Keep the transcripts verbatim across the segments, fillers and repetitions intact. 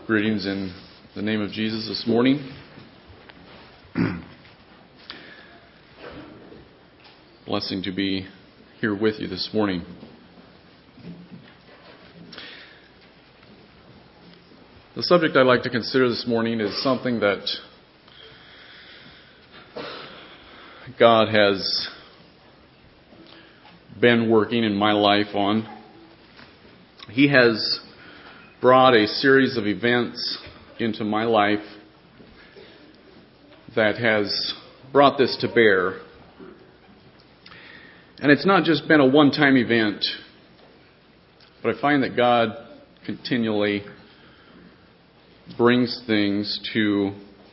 Greetings in the name of Jesus this morning. Blessing to be here with you this morning. The subject I'd like to consider this morning is something that God has been working in my life on. He has brought a series of events into my life that has brought this to bear. And it's not just been a one-time event, but I find that God continually brings things to,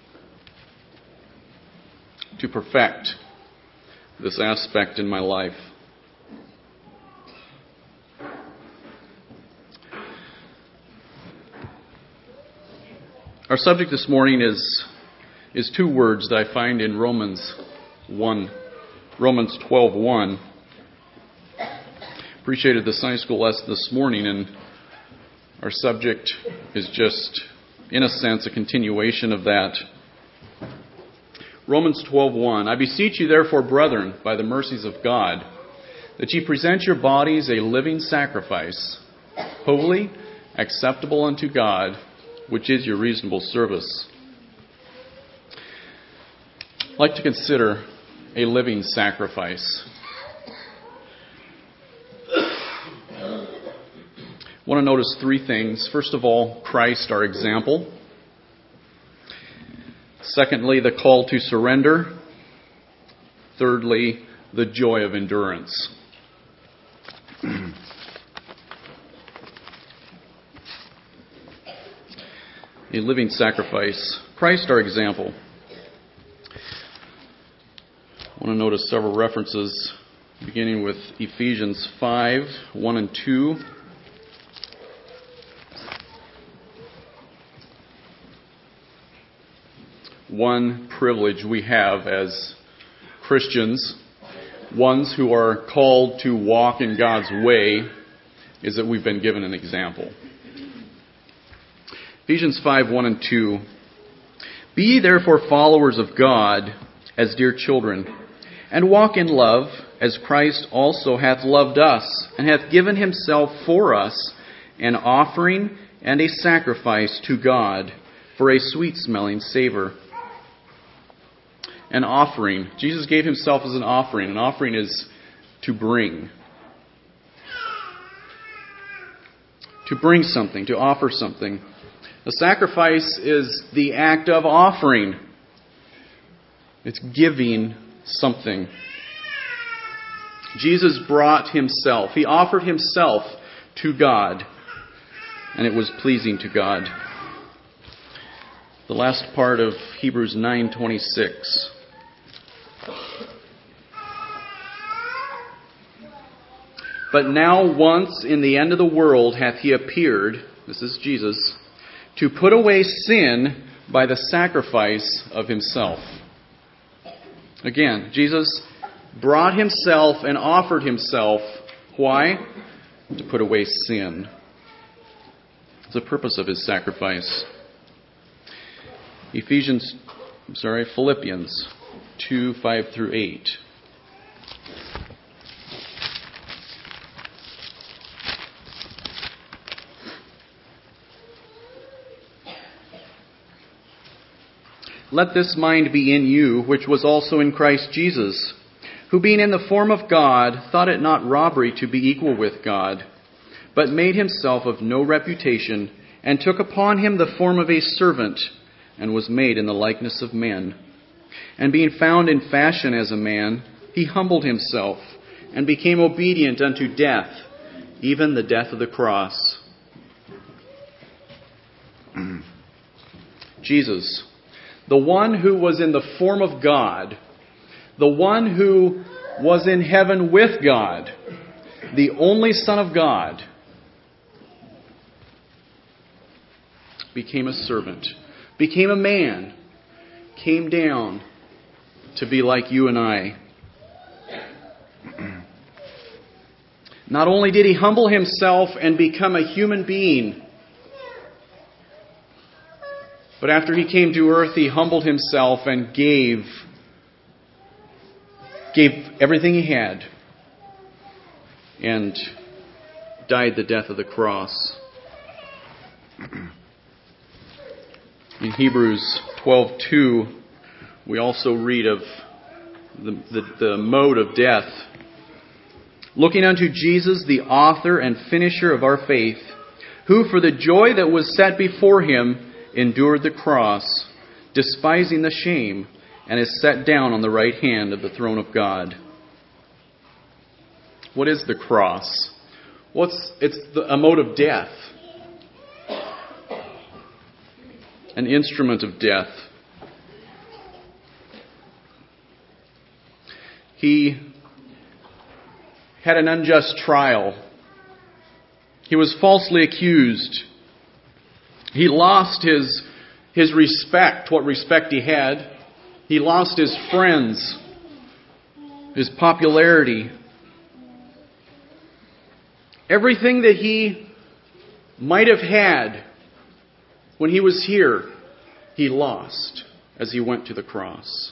to perfect this aspect in my life. Our subject this morning is is two words that I find in Romans one, Romans twelve one. Appreciated the Sunday school lesson this morning, and our subject is just, in a sense, a continuation of that. Romans twelve one. I beseech you, therefore, brethren, by the mercies of God, that ye present your bodies a living sacrifice, holy, acceptable unto God, which is your reasonable service. I'd like to consider a living sacrifice. I want to notice three things. First of all, Christ, our example. Secondly, the call to surrender. Thirdly, the joy of endurance. A living sacrifice. Christ, our example. I want to notice several references, beginning with Ephesians five, one and two. One privilege we have as Christians, ones who are called to walk in God's way, is that we've been given an example. Ephesians five, one and two. Be ye therefore followers of God as dear children, and walk in love, as Christ also hath loved us, and hath given himself for us, an offering and a sacrifice to God, for a sweet-smelling savor. An offering. Jesus gave himself as an offering. An offering is to bring. To bring something, to offer something. A sacrifice is the act of offering. It's giving something. Jesus brought himself. He offered himself to God, and it was pleasing to God. The last part of Hebrews nine twenty-six. But now once in the end of the world hath he appeared, this is Jesus, to put away sin by the sacrifice of himself. Again, Jesus brought himself and offered himself. Why? To put away sin. It's the purpose of his sacrifice. Ephesians, I'm sorry, Philippians two, five through eight. Let this mind be in you, which was also in Christ Jesus, who being in the form of God, thought it not robbery to be equal with God, but made himself of no reputation, and took upon him the form of a servant, and was made in the likeness of men. And being found in fashion as a man, he humbled himself, and became obedient unto death, even the death of the cross. Jesus, the one who was in the form of God, the one who was in heaven with God, the only Son of God, became a servant, became a man, came down to be like you and I. Not only did he humble himself and become a human being, But after he came to earth, he humbled himself and gave, gave everything he had and died the death of the cross. In Hebrews twelve two, we also read of the, the, the mode of death. Looking unto Jesus, the author and finisher of our faith, who for the joy that was set before him endured the cross, despising the shame, and is set down on the right hand of the throne of God. What is the cross? What's it's the, a mode of death. An instrument of death. He had an unjust trial. He was falsely accused. He lost his, his respect, what respect he had. He lost his friends, his popularity. Everything that he might have had when he was here, he lost as he went to the cross.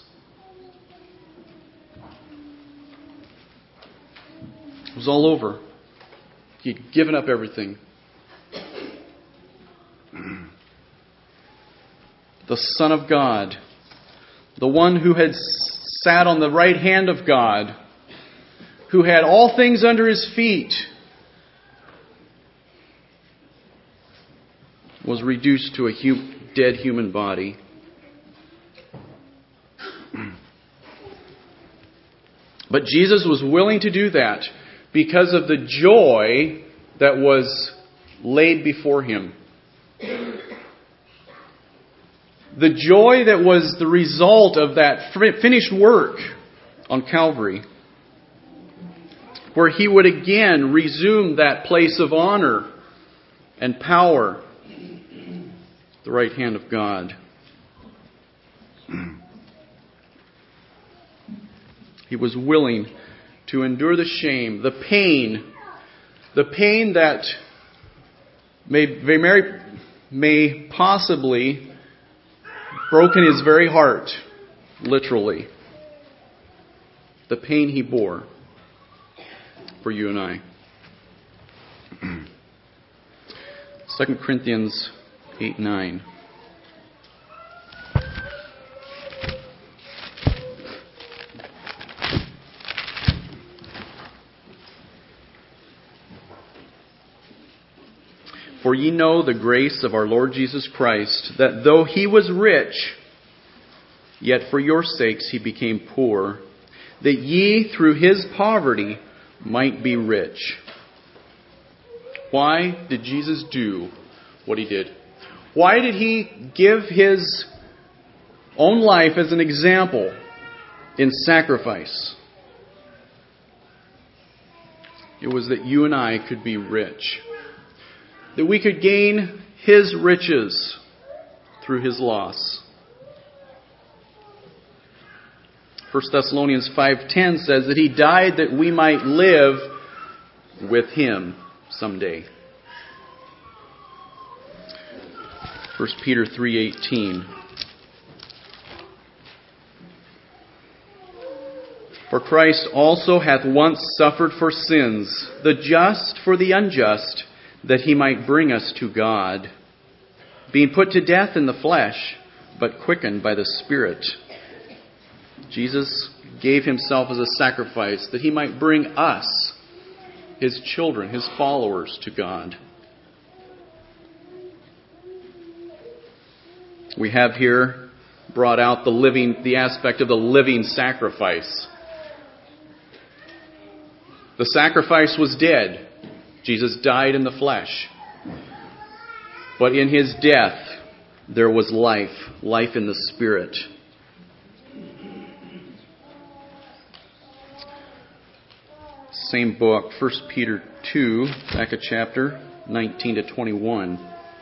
It was all over. He'd given up everything. The Son of God, the one who had sat on the right hand of God, who had all things under his feet, was reduced to a hu- dead human body. But Jesus was willing to do that because of the joy that was laid before him. The joy that was the result of that finished work on Calvary, where he would again resume that place of honor and power, the right hand of God. He was willing to endure the shame, the pain, the pain that may, may, may possibly broken his very heart, literally. The pain he bore for you and I. Second Corinthians eight nine. For ye know the grace of our Lord Jesus Christ, that though he was rich, yet for your sakes he became poor, that ye through his poverty might be rich. Why did Jesus do what he did? Why did he give his own life as an example in sacrifice? It was that you and I could be rich. That we could gain his riches through his loss. First Thessalonians five ten says that he died that we might live with him someday. First Peter three eighteen. For Christ also hath once suffered for sins, the just for the unjust, that he might bring us to God, being put to death in the flesh, but quickened by the Spirit. Jesus gave himself as a sacrifice that he might bring us, his children, his followers, to God. We have here brought out the living, the aspect of the living sacrifice. The sacrifice was dead. Jesus died in the flesh. But in his death, there was life, life in the Spirit. Same book, First Peter two, back a chapter, nineteen to twenty-one.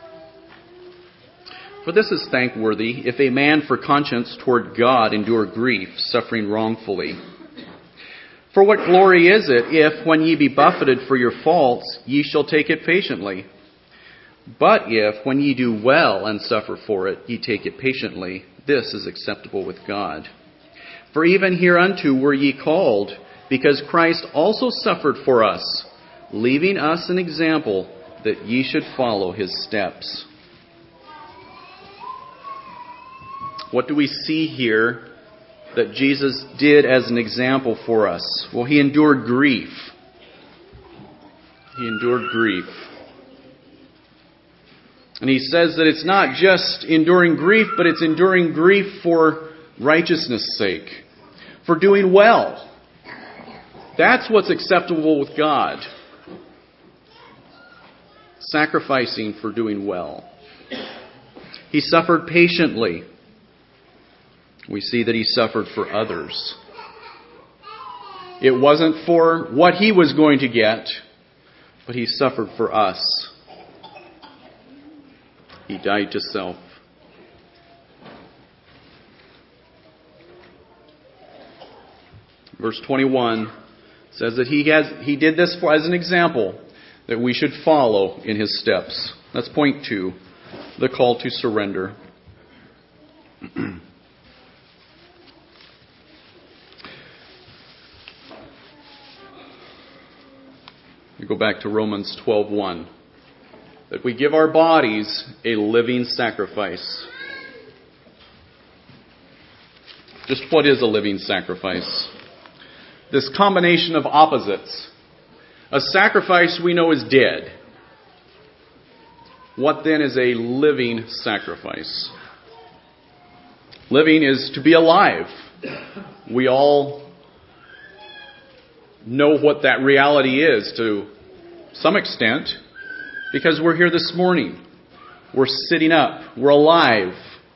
For this is thankworthy, if a man for conscience toward God endure grief, suffering wrongfully. For what glory is it, if, when ye be buffeted for your faults, ye shall take it patiently? But if, when ye do well and suffer for it, ye take it patiently, this is acceptable with God. For even hereunto were ye called, because Christ also suffered for us, leaving us an example that ye should follow his steps. What do we see here that Jesus did as an example for us? Well, he endured grief. He endured grief. And he says that it's not just enduring grief, but it's enduring grief for righteousness' sake, for doing well. That's what's acceptable with God. Sacrificing for doing well. He suffered patiently. We see that he suffered for others. It wasn't for what he was going to get, but he suffered for us. He died to self. Verse twenty-one says that he has he did this for, as an example that we should follow in his steps. That's point two, the call to surrender. We go back to Romans twelve one. That we give our bodies a living sacrifice. Just what is a living sacrifice? This combination of opposites. A sacrifice we know is dead. What then is a living sacrifice? Living is to be alive. We all know what that reality is to some extent because we're here this morning. We're sitting up. We're alive.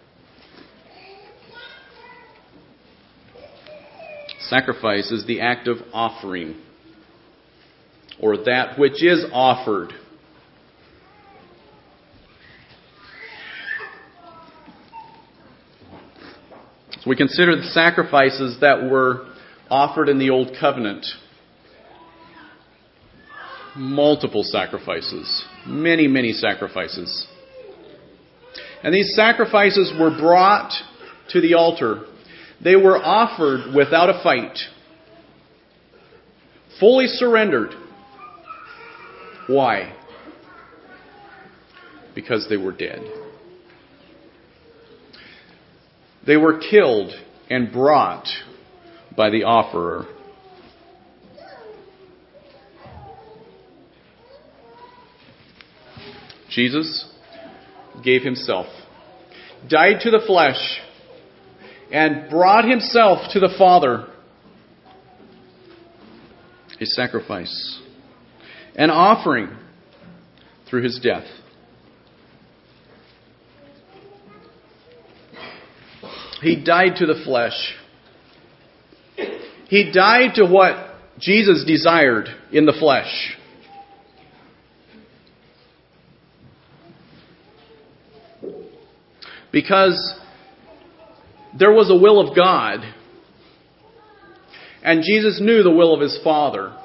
Sacrifice is the act of offering, or that which is offered. So we consider the sacrifices that were offered in the Old Covenant. Multiple sacrifices. Many, many sacrifices. And these sacrifices were brought to the altar. They were offered without a fight. Fully surrendered. Why? Because they were dead. They were killed and brought by the offerer. Jesus gave himself, died to the flesh, and brought himself to the Father. A sacrifice. An offering through his death. He died to the flesh. He died to what Jesus desired in the flesh. Because there was a will of God. And Jesus knew the will of his Father.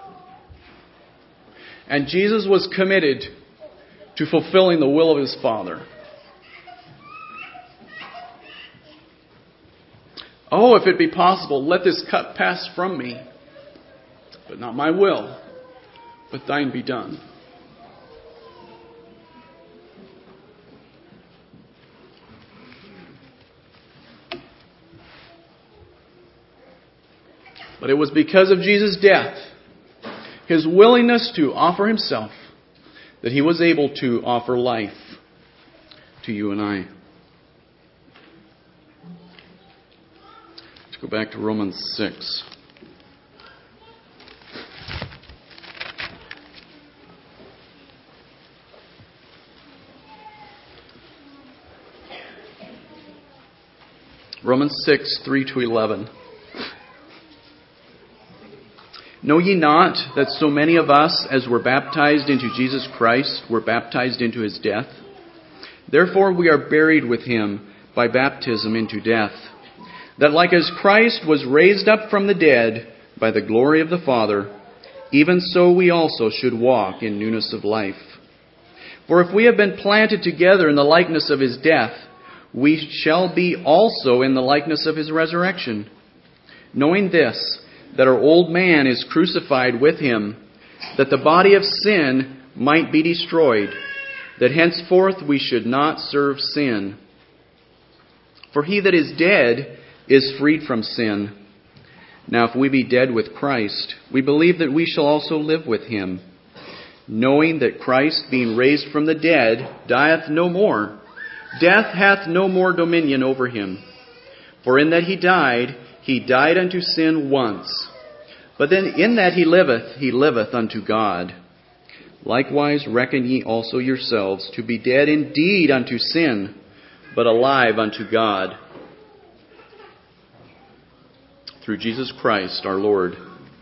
And Jesus was committed to fulfilling the will of his Father. Oh, if it be possible, let this cup pass from me. But not my will, but thine be done. But it was because of Jesus' death, his willingness to offer himself, that he was able to offer life to you and I. Let's go back to Romans six. Romans six, three to eleven. Know ye not that so many of us as were baptized into Jesus Christ were baptized into his death? Therefore we are buried with him by baptism into death, that like as Christ was raised up from the dead by the glory of the Father, even so we also should walk in newness of life. For if we have been planted together in the likeness of his death, we shall be also in the likeness of his resurrection. Knowing this, that our old man is crucified with him, that the body of sin might be destroyed, that henceforth we should not serve sin. For he that is dead is freed from sin. Now if we be dead with Christ, we believe that we shall also live with him, knowing that Christ, being raised from the dead, dieth no more. Death hath no more dominion over him. For in that he died, he died unto sin once. But then in that he liveth, he liveth unto God. Likewise reckon ye also yourselves to be dead indeed unto sin, but alive unto God, through Jesus Christ our Lord.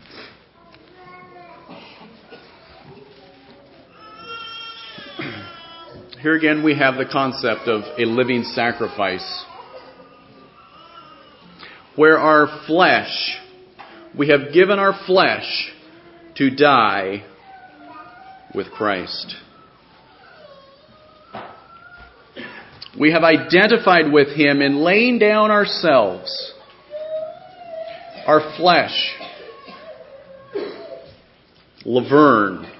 Here again we have the concept of a living sacrifice, where our flesh, we have given our flesh to die with Christ. We have identified with him in laying down ourselves, our flesh, Laverne,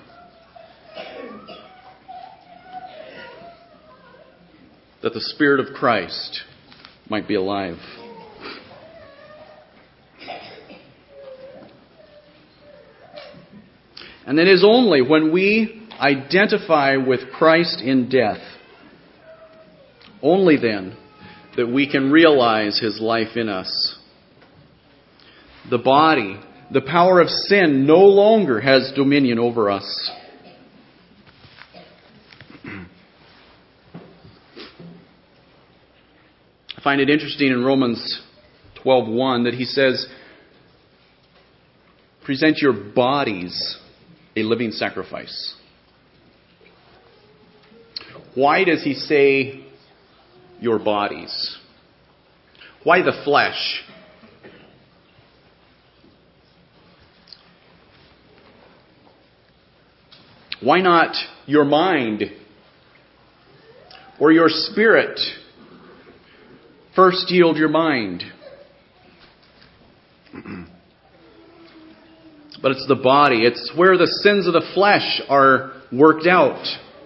that the Spirit of Christ might be alive. And it is only when we identify with Christ in death, only then, that we can realize his life in us. The body, the power of sin, no longer has dominion over us. I find it interesting in Romans twelve one that he says, present your bodies a living sacrifice. Why does he say your bodies? Why the flesh? Why not your mind or your spirit? First yield your mind. But it's the body. It's where the sins of the flesh are worked out.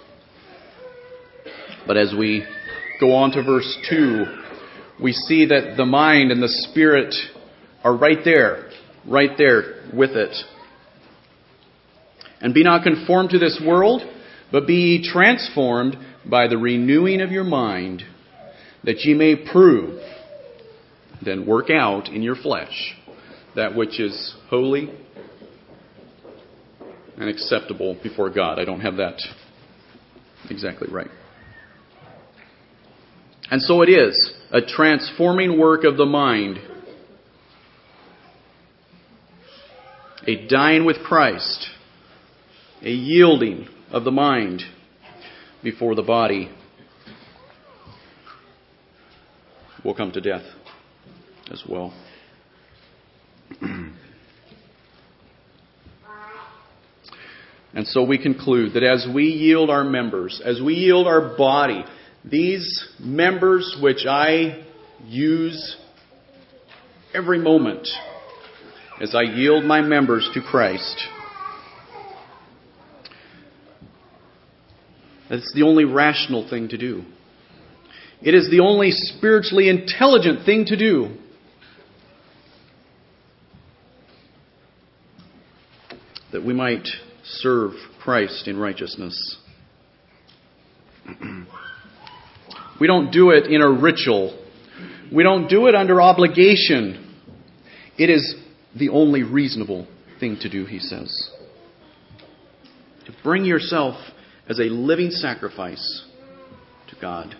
But as we go on to verse two, we see that the mind and the spirit are right there, right there with it. And be not conformed to this world, but be ye transformed by the renewing of your mind, that ye may prove, then work out in your flesh, that which is holy and acceptable before God. I don't have that exactly right. And so it is a transforming work of the mind, a dying with Christ, a yielding of the mind before the body will come to death as well. And so we conclude that as we yield our members, as we yield our body, these members which I use every moment, as I yield my members to Christ, that's the only rational thing to do. It is the only spiritually intelligent thing to do. That we might serve Christ in righteousness. We don't do it in a ritual. We don't do it under obligation. It is the only reasonable thing to do, he says. To bring yourself as a living sacrifice to God.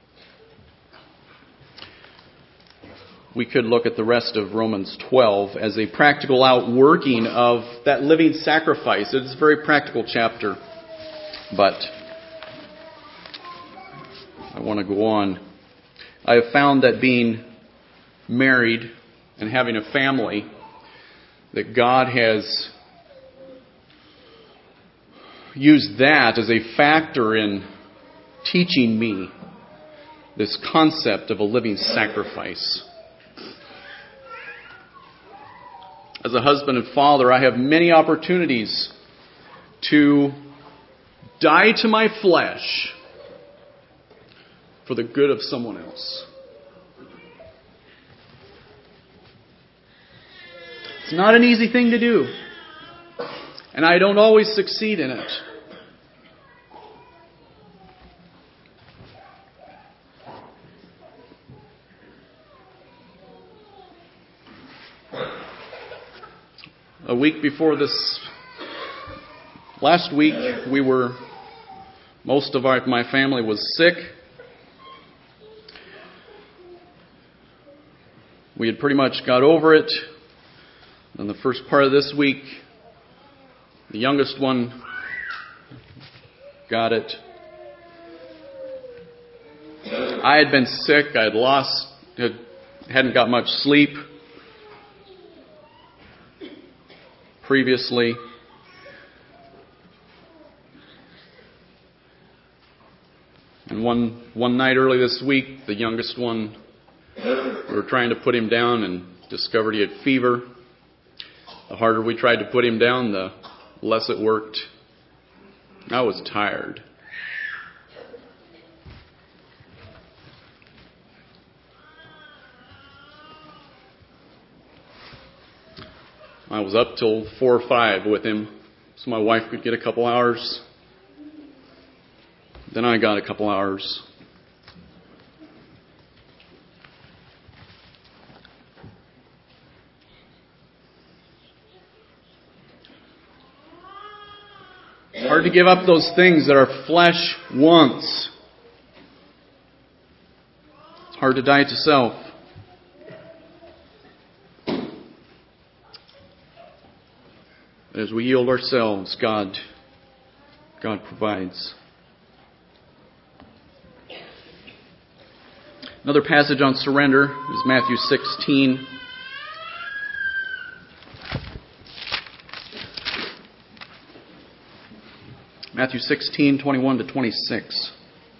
We could look at the rest of Romans twelve as a practical outworking of that living sacrifice. It's a very practical chapter. But I want to go on. I have found that being married and having a family, that God has used that as a factor in teaching me this concept of a living sacrifice. As a husband and father, I have many opportunities to die to my flesh for the good of someone else. It's not an easy thing to do, and I don't always succeed in it. A week before this, last week, we were, most of our, my family was sick. We had pretty much got over it. And the first part of this week, the youngest one got it. I had been sick. I had lost, had, hadn't got much sleep previously. And one one night early this week, the youngest one, we were trying to put him down and discovered he had fever. The harder we tried to put him down, the less it worked. I was tired. I was up till four or five with him, so my wife could get a couple hours. Then I got a couple hours. It's hard to give up those things that our flesh wants. It's hard to die to self. As we yield ourselves, God, God provides. Another passage on surrender is Matthew sixteen. Matthew sixteen, twenty-one to twenty-six.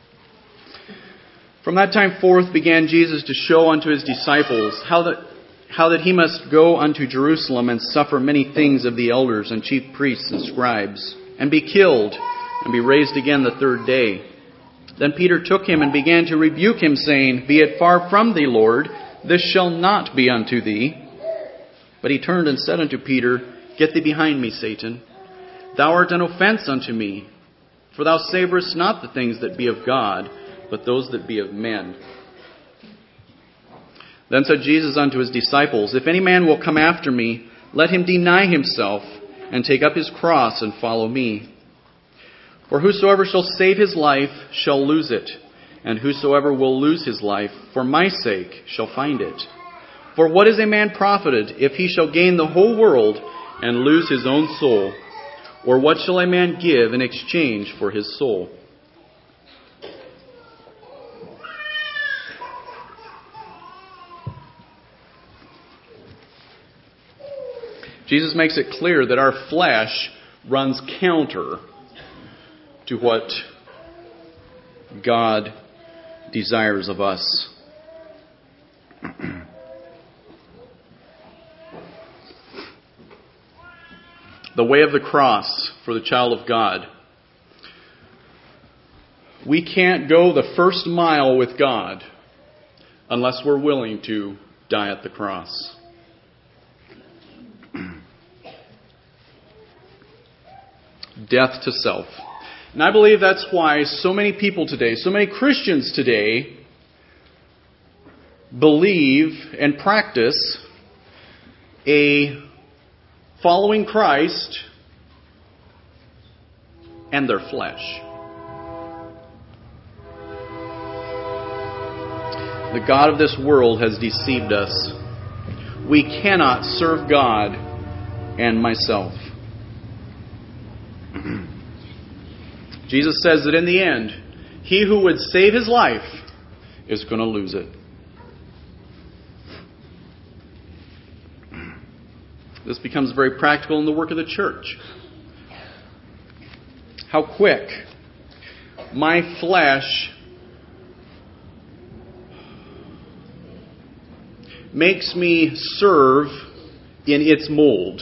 From that time forth began Jesus to show unto his disciples how that how that he must go unto Jerusalem and suffer many things of the elders and chief priests and scribes, and be killed, and be raised again the third day. Then Peter took him and began to rebuke him, saying, Be it far from thee, Lord, this shall not be unto thee. But he turned and said unto Peter, Get thee behind me, Satan. Thou art an offense unto me, for thou savorest not the things that be of God, but those that be of men. Then said Jesus unto his disciples, If any man will come after me, let him deny himself, and take up his cross, and follow me. For whosoever shall save his life shall lose it, and whosoever will lose his life for my sake shall find it. For what is a man profited, if he shall gain the whole world, and lose his own soul? Or what shall a man give in exchange for his soul? Jesus makes it clear that our flesh runs counter to what God desires of us. The way of the cross for the child of God. We can't go the first mile with God unless we're willing to die at the cross. Death to self. And I believe that's why so many people today, so many Christians today, believe and practice a following Christ and their flesh. The God of this world has deceived us. We cannot serve God and myself. Jesus says that in the end, he who would save his life is going to lose it. This becomes very practical in the work of the church. How quick my flesh makes me serve in its mold.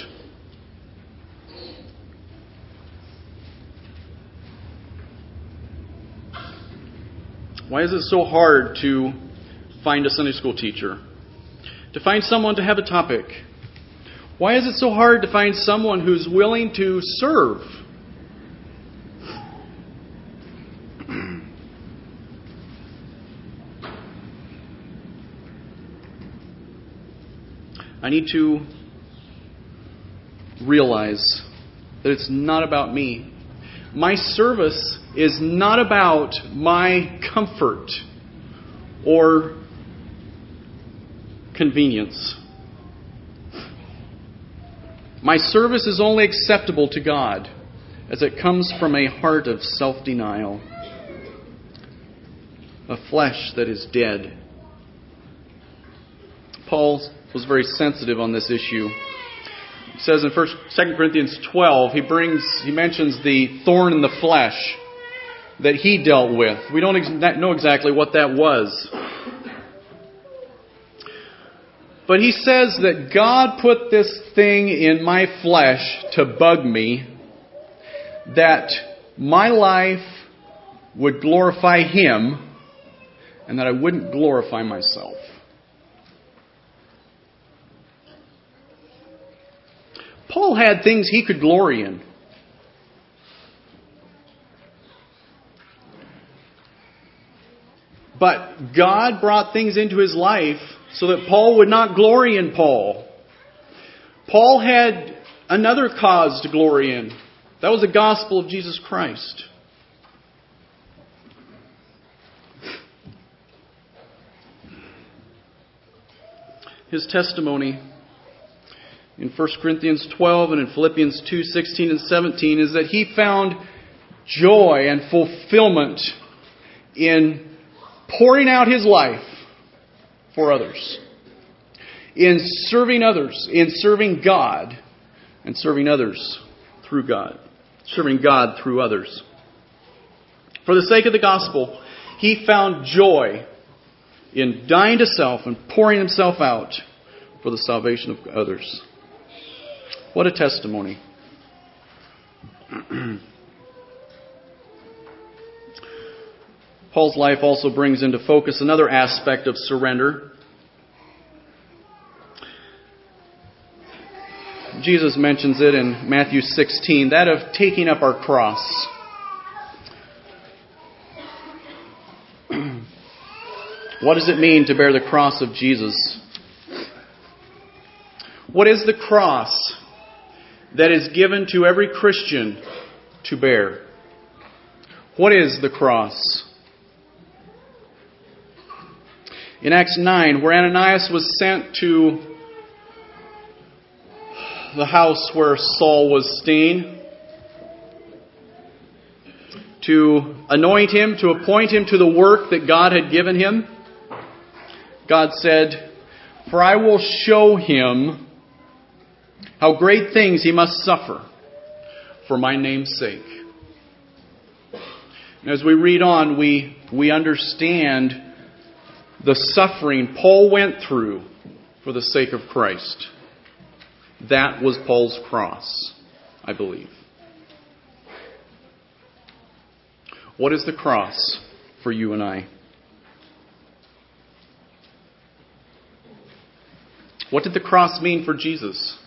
Why is it so hard to find a Sunday school teacher? To find someone to have a topic? Why is it so hard to find someone who's willing to serve? I need to realize that it's not about me. My service is not about my comfort or convenience. My service is only acceptable to God as it comes from a heart of self-denial, a flesh that is dead. Paul was very sensitive on this issue. He says in First, Second Corinthians twelve, he brings, he mentions the thorn in the flesh that he dealt with. We don't ex- know exactly what that was. But he says that God put this thing in my flesh to bug me, that my life would glorify Him and that I wouldn't glorify myself. Paul had things he could glory in. But God brought things into his life so that Paul would not glory in Paul. Paul had another cause to glory in. That was the gospel of Jesus Christ. His testimony in First Corinthians twelve and in Philippians two sixteen and seventeen is that he found joy and fulfillment in pouring out his life for others, in serving others, in serving God, and serving others through God, serving God through others. For the sake of the gospel, he found joy in dying to self and pouring himself out for the salvation of others. What a testimony. Paul's life also brings into focus another aspect of surrender. Jesus mentions it in Matthew sixteen, that of taking up our cross. What does it mean to bear the cross of Jesus? What is the cross that is given to every Christian to bear? What is the cross? In Acts nine, where Ananias was sent to the house where Saul was staying, to anoint him, to appoint him to the work that God had given him, God said, "For I will show him how great things he must suffer for my name's sake." And as we read on, we, we understand the suffering Paul went through for the sake of Christ. That was Paul's cross, I believe. What is the cross for you and I? What did the cross mean for Jesus?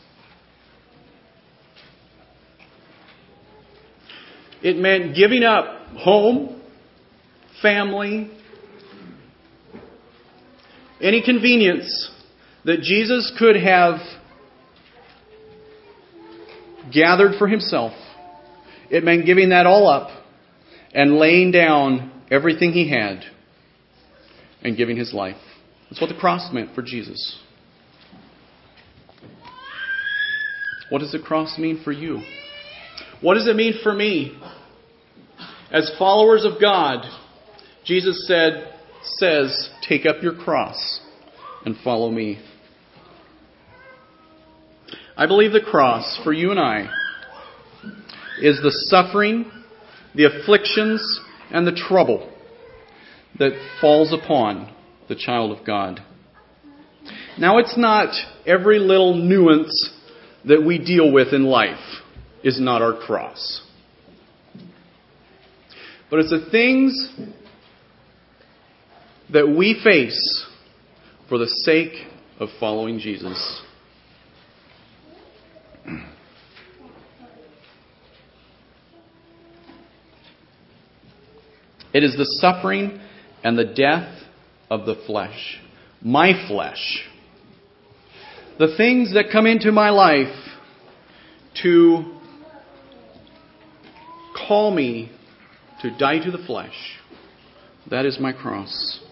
It meant giving up home, family, any convenience that Jesus could have gathered for himself. It meant giving that all up and laying down everything he had and giving his life. That's what the cross meant for Jesus. What does the cross mean for you? What does it mean for me? As followers of God, Jesus said, says, "Take up your cross and follow me." I believe the cross for you and I is the suffering, the afflictions, and the trouble that falls upon the child of God. Now, it's not every little nuance that we deal with in life is not our cross. But it's the things that we face for the sake of following Jesus. It is the suffering and the death of the flesh, my flesh. The things that come into my life to call me to die to the flesh. That is my cross.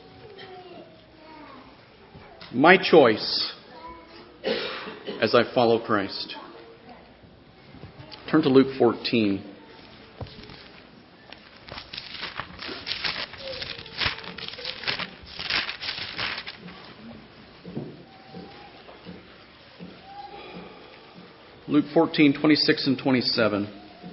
My choice as I follow Christ. Turn to Luke fourteen. Luke fourteen, twenty-six and twenty-seven.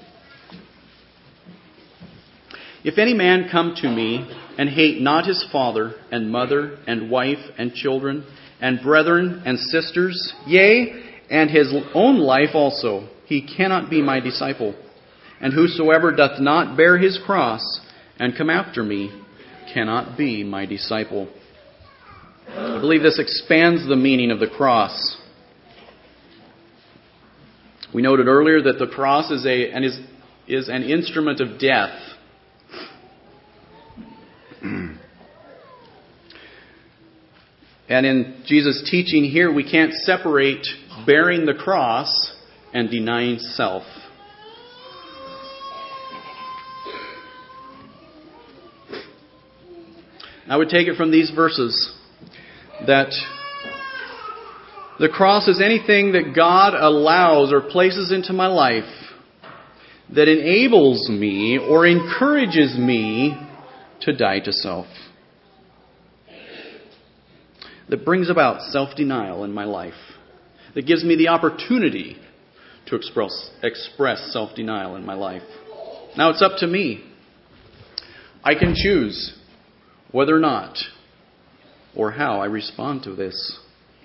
If any man come to me and hate not his father and mother and wife and children and brethren and sisters, yea, and his own life also, he cannot be my disciple. And whosoever doth not bear his cross and come after me cannot be my disciple. I believe this expands the meaning of the cross. We noted earlier that the cross is a and is is an instrument of death. And in Jesus' teaching here, we can't separate bearing the cross and denying self. I would take it from these verses that the cross is anything that God allows or places into my life that enables me or encourages me to die to self. That brings about self-denial in my life. That gives me the opportunity to express, express self-denial in my life. Now it's up to me. I can choose whether or not or how I respond to this.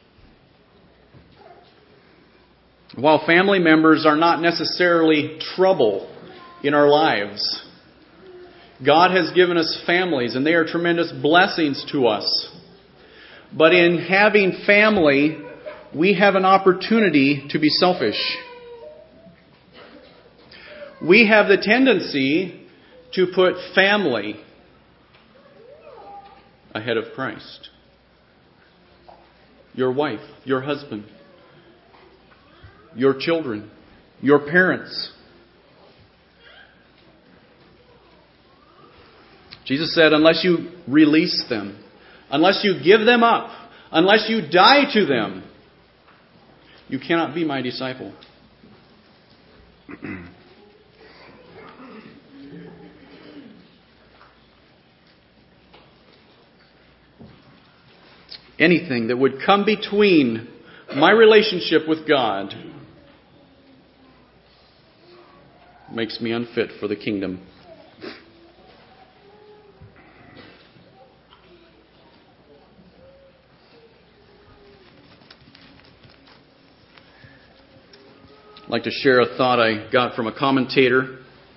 While family members are not necessarily trouble in our lives, God has given us families and they are tremendous blessings to us. But in having family, we have an opportunity to be selfish. We have the tendency to put family ahead of Christ. Your wife, your husband, your children, your parents. Jesus said, unless you release them, unless you give them up, unless you die to them, you cannot be my disciple. Anything that would come between my relationship with God makes me unfit for the kingdom. I'd like to share a thought I got from a commentator.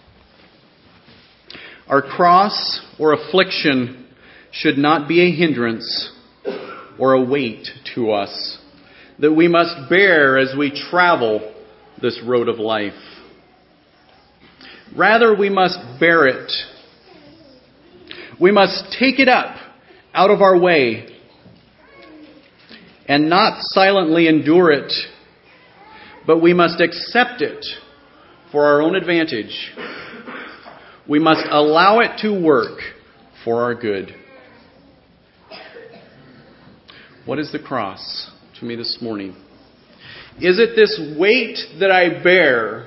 Our cross or affliction should not be a hindrance or a weight to us that we must bear as we travel this road of life. Rather, we must bear it. We must take it up out of our way and not silently endure it, but we must accept it for our own advantage. We must allow it to work for our good. What is the cross to me this morning? Is it this weight that I bear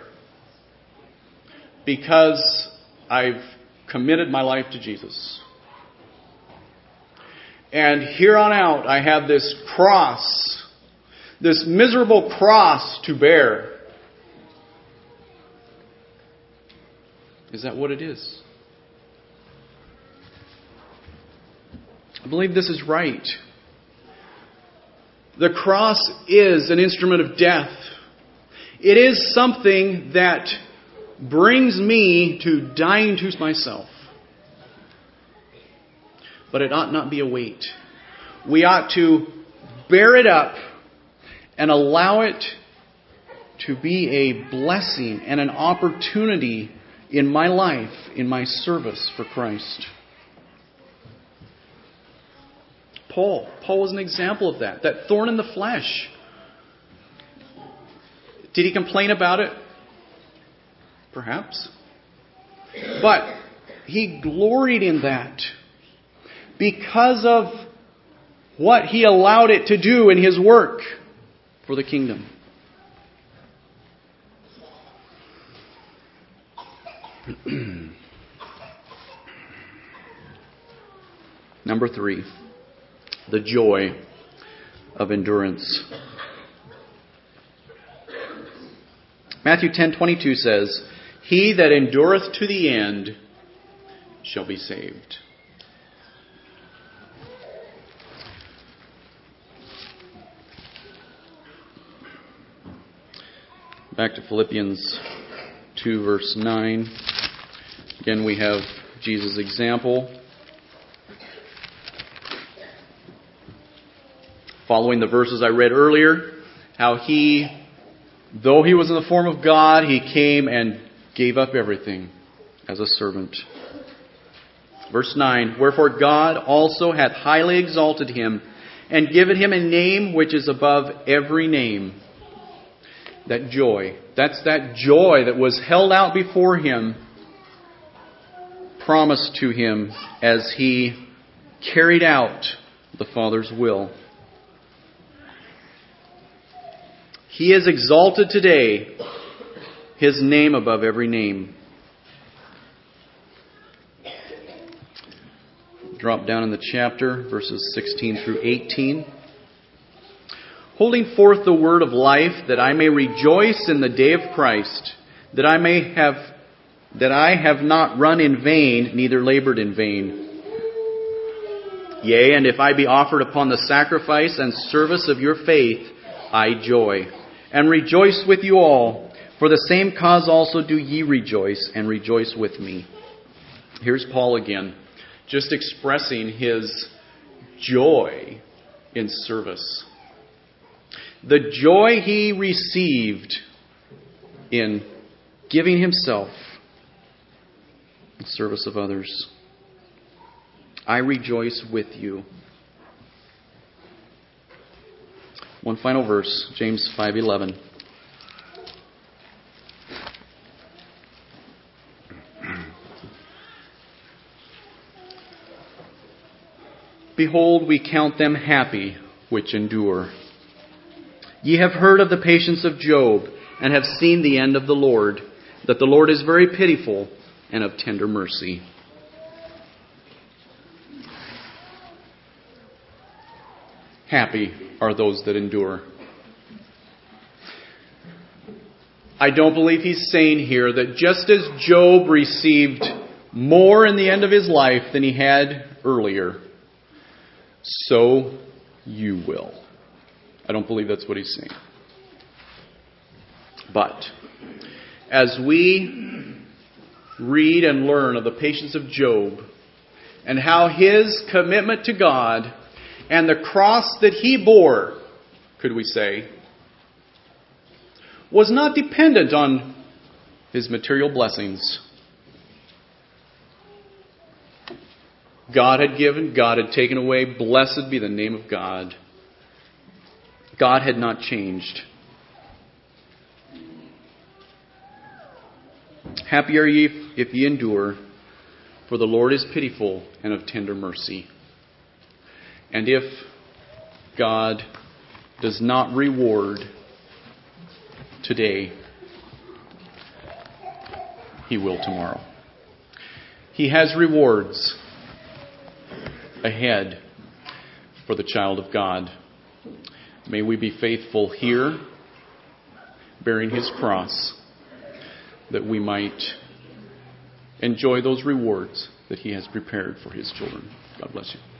because I've committed my life to Jesus? And here on out, I have this cross, this miserable cross to bear. Is that what it is? I believe this is right. The cross is an instrument of death. It is something that brings me to dying to myself. But it ought not be a weight. We ought to bear it up and allow it to be a blessing and an opportunity in my life, in my service for Christ. Paul. Paul was an example of that. That thorn in the flesh. Did he complain about it? Perhaps. But he gloried in that because of what he allowed it to do in his work for the kingdom. Number three, the joy of endurance. Matthew ten twenty-two says, "He that endureth to the end shall be saved." Back to Philippians two, verse nine. Again, we have Jesus' example. Following the verses I read earlier, how he, though he was in the form of God, he came and gave up everything as a servant. Verse nine, "Wherefore God also hath highly exalted him, and given him a name which is above every name." That joy, that's that joy that was held out before him, promised to him as he carried out the Father's will. He is exalted today, his name above every name. Drop down in the chapter, verses sixteen through eighteen. "Holding forth the word of life, that I may rejoice in the day of Christ, that I may have, that I have not run in vain, neither labored in vain. Yea, and if I be offered upon the sacrifice and service of your faith, I joy, and rejoice with you all. For the same cause also do ye rejoice, and rejoice with me." Here's Paul again, just expressing his joy in service. The joy he received in giving himself in service of others. I rejoice with you. One final verse, James five eleven. "Behold, we count them happy which endure. Ye have heard of the patience of Job, and have seen the end of the Lord, that the Lord is very pitiful and of tender mercy." Happy are those that endure. I don't believe he's saying here that just as Job received more in the end of his life than he had earlier, so you will. I don't believe that's what he's saying. But as we read and learn of the patience of Job and how his commitment to God and the cross that he bore, could we say, was not dependent on his material blessings. God had given, God had taken away. Blessed be the name of God. God had not changed. Happy are ye if ye endure, for the Lord is pitiful and of tender mercy. And if God does not reward today, He will tomorrow. He has rewards ahead for the child of God. May we be faithful here, bearing His cross, that we might enjoy those rewards that He has prepared for His children. God bless you.